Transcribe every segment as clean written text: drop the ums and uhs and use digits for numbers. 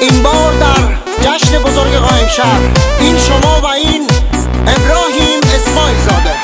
این بار در جشن بزرگ قائمشهر این شما و این ابراهیم اسماعیل زاده.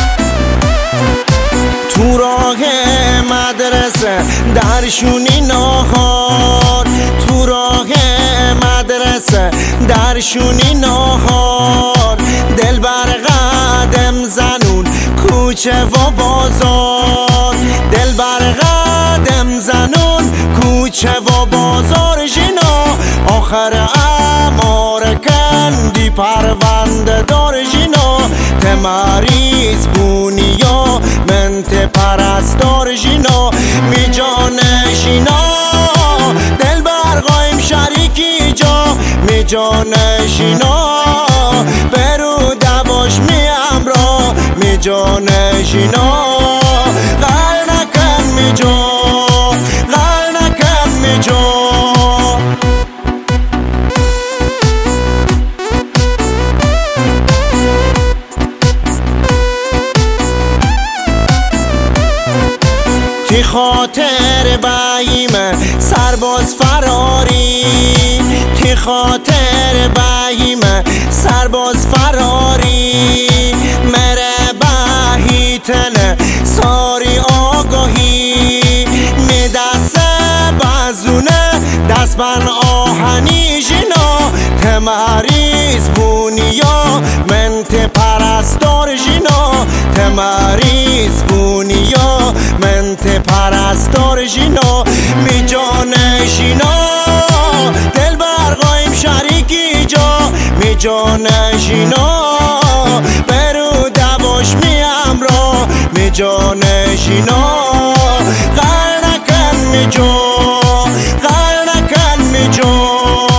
تو راه مدرسه درشونی ناهار، تو راه مدرسه درشونی ناهار، دل بر قدم زنون کوچه و بازار، دل بر قدم زنون کوچه و بازار جینا آخر امار کندی پرونده دار جینا تمریز بونیا منت پرستار جینا می جان جینا دل بر قائمشهری کی جا می جان جینا برو دواش می امرا می جان جینا غل نکن می جا غل نکن می جا. تی خاطر بهیم سرباز فراری، تی خاطر بهیم سرباز فراری، مره بهیتن ساری آگاهی می دست بزونه دست بن آهنی جینا تمریز بونیا منت پرستار جینا تمریز بونیا منت پرستار جینا می جان جینا دل بر قائمشهری کی جا می جان جینا برو دواش می امرا می جان جینا غل نکن می جا غل نکن می جا.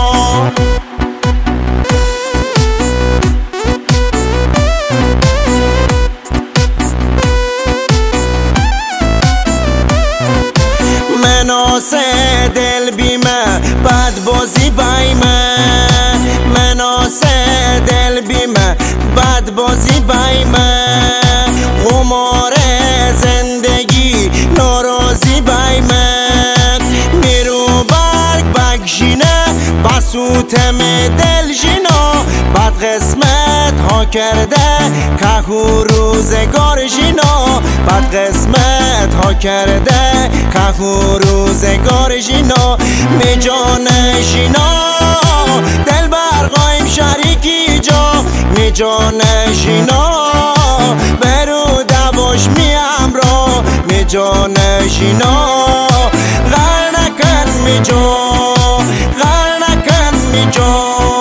مناس دل بیمه بد بازی بیمه، مناس دل بیمه بد بازی بیمه، قمار زندگی ناراضی بیمه، میرو برگ بگشینه بسوتم دل جینا بد قسمت ها کرده که روزگار جینا بد قسمت ها کرده که روزگار جینا می جان جینا دل بر قائمشهری کی جا می جان جینا برو دواش می امرا می جان جینا غل نکن می جا غل نکن می جا.